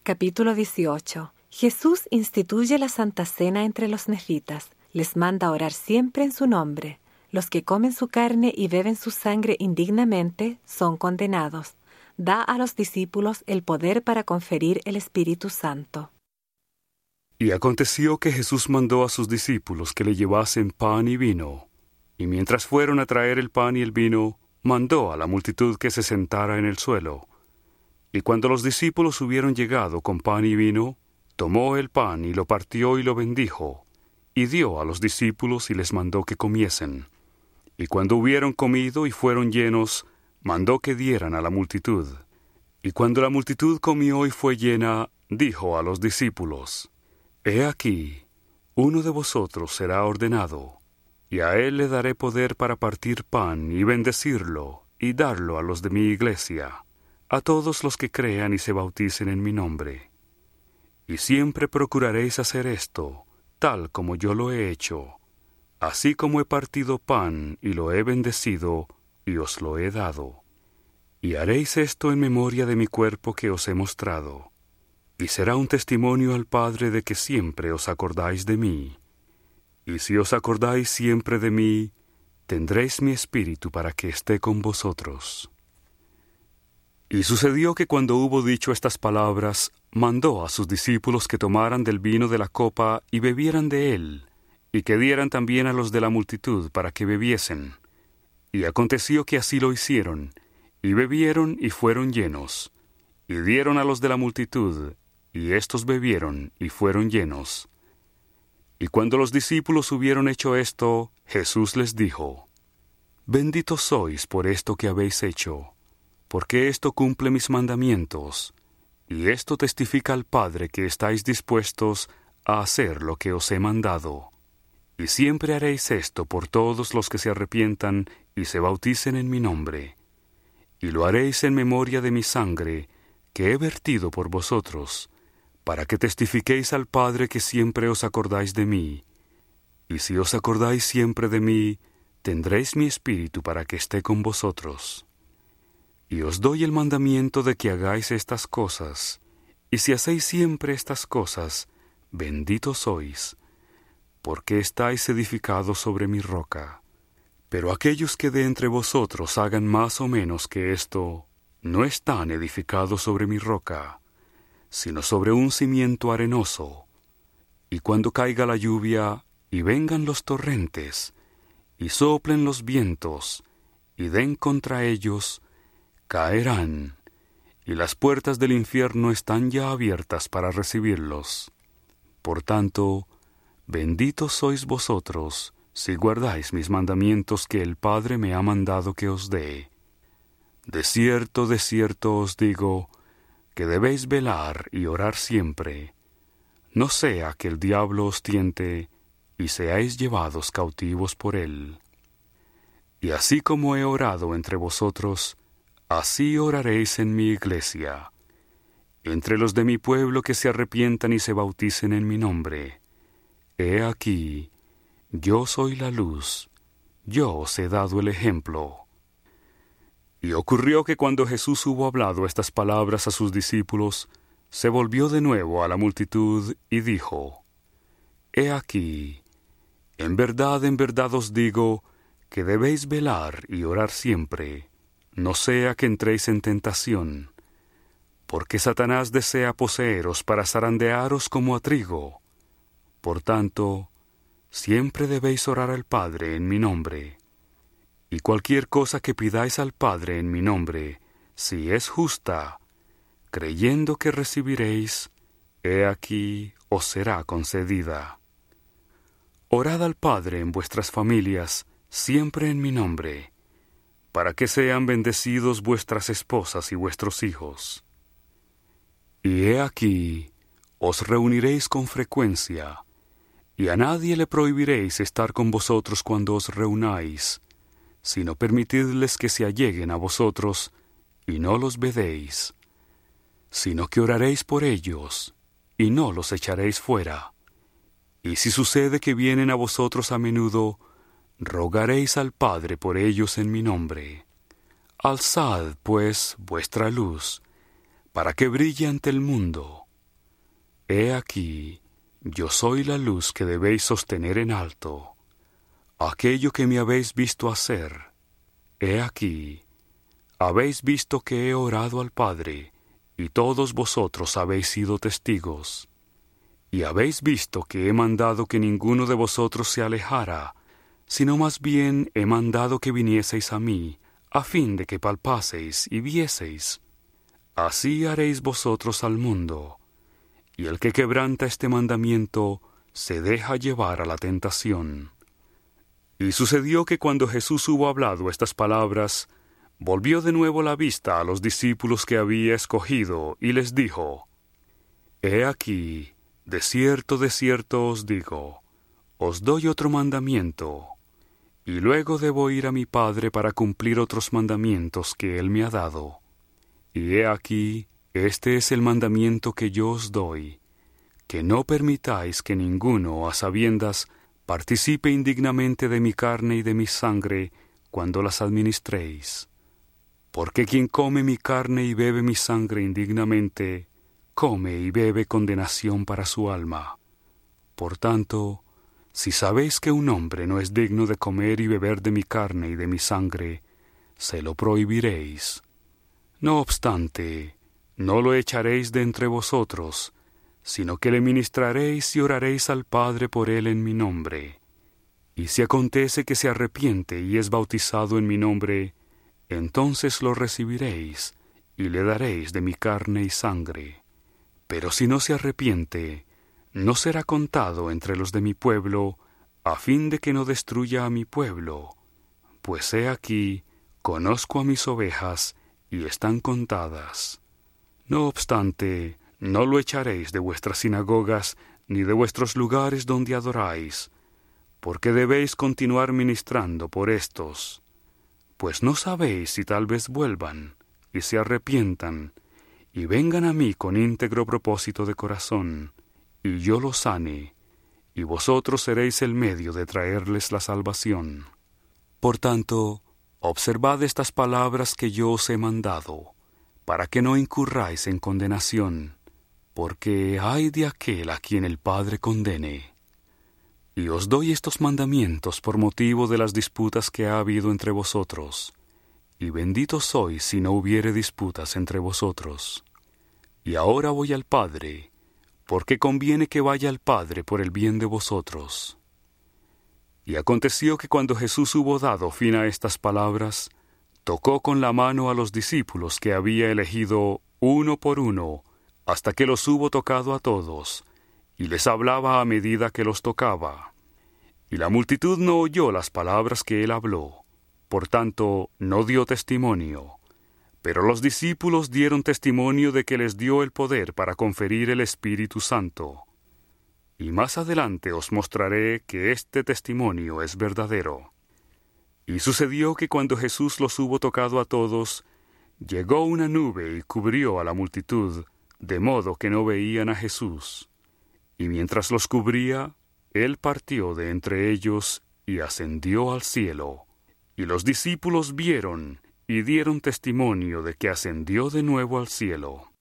Capítulo 18. Jesús instituye la Santa Cena entre los nefitas. Les manda orar siempre en su nombre. Los que comen su carne y beben su sangre indignamente son condenados. Da a los discípulos el poder para conferir el Espíritu Santo. Y aconteció que Jesús mandó a sus discípulos que le llevasen pan y vino. Y mientras fueron a traer el pan y el vino, mandó a la multitud que se sentara en el suelo. Y cuando los discípulos hubieron llegado con pan y vino, tomó el pan y lo partió y lo bendijo, y dio a los discípulos y les mandó que comiesen. Y cuando hubieron comido y fueron llenos, mandó que dieran a la multitud. Y cuando la multitud comió y fue llena, dijo a los discípulos: He aquí, uno de vosotros será ordenado, y a él le daré poder para partir pan y bendecirlo, y darlo a los de mi iglesia, a todos los que crean y se bauticen en mi nombre. Y siempre procuraréis hacer esto, tal como yo lo he hecho, así como he partido pan y lo he bendecido, y os lo he dado. Y haréis esto en memoria de mi cuerpo que os he mostrado. Y será un testimonio al Padre de que siempre os acordáis de mí. Y si os acordáis siempre de mí, tendréis mi espíritu para que esté con vosotros. Y sucedió que cuando hubo dicho estas palabras, mandó a sus discípulos que tomaran del vino de la copa y bebieran de él, y que dieran también a los de la multitud para que bebiesen. Y aconteció que así lo hicieron, y bebieron y fueron llenos, y dieron a los de la multitud, y éstos bebieron y fueron llenos. Y cuando los discípulos hubieron hecho esto, Jesús les dijo: Benditos sois por esto que habéis hecho, porque esto cumple mis mandamientos, y esto testifica al Padre que estáis dispuestos a hacer lo que os he mandado. Y siempre haréis esto por todos los que se arrepientan y se bauticen en mi nombre. Y lo haréis en memoria de mi sangre, que he vertido por vosotros, para que testifiquéis al Padre que siempre os acordáis de mí. Y si os acordáis siempre de mí, tendréis mi espíritu para que esté con vosotros. Y os doy el mandamiento de que hagáis estas cosas, y si hacéis siempre estas cosas, benditos sois, porque estáis edificados sobre mi roca. Pero aquellos que de entre vosotros hagan más o menos que esto, no están edificados sobre mi roca, sino sobre un cimiento arenoso. Y cuando caiga la lluvia, y vengan los torrentes, y soplen los vientos, y den contra ellos, caerán, y las puertas del infierno están ya abiertas para recibirlos. Por tanto, benditos sois vosotros, si guardáis mis mandamientos que el Padre me ha mandado que os dé. De cierto os digo, que debéis velar y orar siempre, no sea que el diablo os tiente, y seáis llevados cautivos por él. Y así como he orado entre vosotros, así oraréis en mi iglesia, entre los de mi pueblo que se arrepientan y se bauticen en mi nombre. He aquí, yo soy la luz, yo os he dado el ejemplo. Y ocurrió que cuando Jesús hubo hablado estas palabras a sus discípulos, se volvió de nuevo a la multitud y dijo: He aquí, en verdad os digo, que debéis velar y orar siempre, no sea que entréis en tentación, porque Satanás desea poseeros para zarandearos como a trigo. Por tanto, siempre debéis orar al Padre en mi nombre. Y cualquier cosa que pidáis al Padre en mi nombre, si es justa, creyendo que recibiréis, he aquí os será concedida. Orad al Padre en vuestras familias, siempre en mi nombre, para que sean bendecidos vuestras esposas y vuestros hijos. Y he aquí, os reuniréis con frecuencia, y a nadie le prohibiréis estar con vosotros cuando os reunáis, sino permitidles que se alleguen a vosotros, y no los vedéis, sino que oraréis por ellos, y no los echaréis fuera. Y si sucede que vienen a vosotros a menudo, rogaréis al Padre por ellos en mi nombre. Alzad, pues, vuestra luz, para que brille ante el mundo, He aquí, yo soy la luz que debéis sostener en alto. Aquello que me habéis visto hacer, he aquí, habéis visto que he orado al Padre, y todos vosotros habéis sido testigos. Y habéis visto que he mandado que ninguno de vosotros se alejara, sino más bien he mandado que vinieseis a mí, a fin de que palpaseis y vieseis. Así haréis vosotros al mundo. Y el que quebranta este mandamiento se deja llevar a la tentación. Y sucedió que cuando Jesús hubo hablado estas palabras, volvió de nuevo la vista a los discípulos que había escogido, y les dijo: He aquí, de cierto os digo, os doy otro mandamiento, y luego debo ir a mi Padre para cumplir otros mandamientos que Él me ha dado. Y he aquí, este es el mandamiento que yo os doy, que no permitáis que ninguno, a sabiendas, participe indignamente de mi carne y de mi sangre cuando las administréis. Porque quien come mi carne y bebe mi sangre indignamente, come y bebe condenación para su alma. Por tanto, si sabéis que un hombre no es digno de comer y beber de mi carne y de mi sangre, se lo prohibiréis. No obstante, no lo echaréis de entre vosotros, sino que le ministraréis y oraréis al Padre por él en mi nombre. Y si acontece que se arrepiente y es bautizado en mi nombre, entonces lo recibiréis y le daréis de mi carne y sangre. Pero si no se arrepiente, no será contado entre los de mi pueblo, a fin de que no destruya a mi pueblo. Pues he aquí, conozco a mis ovejas, y están contadas. No obstante, no lo echaréis de vuestras sinagogas, ni de vuestros lugares donde adoráis, porque debéis continuar ministrando por estos. Pues no sabéis si tal vez vuelvan, y se arrepientan, y vengan a mí con íntegro propósito de corazón, y yo los sane, y vosotros seréis el medio de traerles la salvación. Por tanto, observad estas palabras que yo os he mandado, para que no incurráis en condenación, porque ay de aquel a quien el Padre condene. Y os doy estos mandamientos por motivo de las disputas que ha habido entre vosotros, y bendito sois si no hubiere disputas entre vosotros. Y ahora voy al Padre, porque conviene que vaya al Padre por el bien de vosotros. Y aconteció que cuando Jesús hubo dado fin a estas palabras, tocó con la mano a los discípulos que había elegido uno por uno, hasta que los hubo tocado a todos, y les hablaba a medida que los tocaba. Y la multitud no oyó las palabras que él habló, por tanto no dio testimonio. Pero los discípulos dieron testimonio de que les dio el poder para conferir el Espíritu Santo. Y más adelante os mostraré que este testimonio es verdadero. Y sucedió que cuando Jesús los hubo tocado a todos, llegó una nube y cubrió a la multitud, de modo que no veían a Jesús. Y mientras los cubría, él partió de entre ellos y ascendió al cielo. Y los discípulos vieron y dieron testimonio de que ascendió de nuevo al cielo.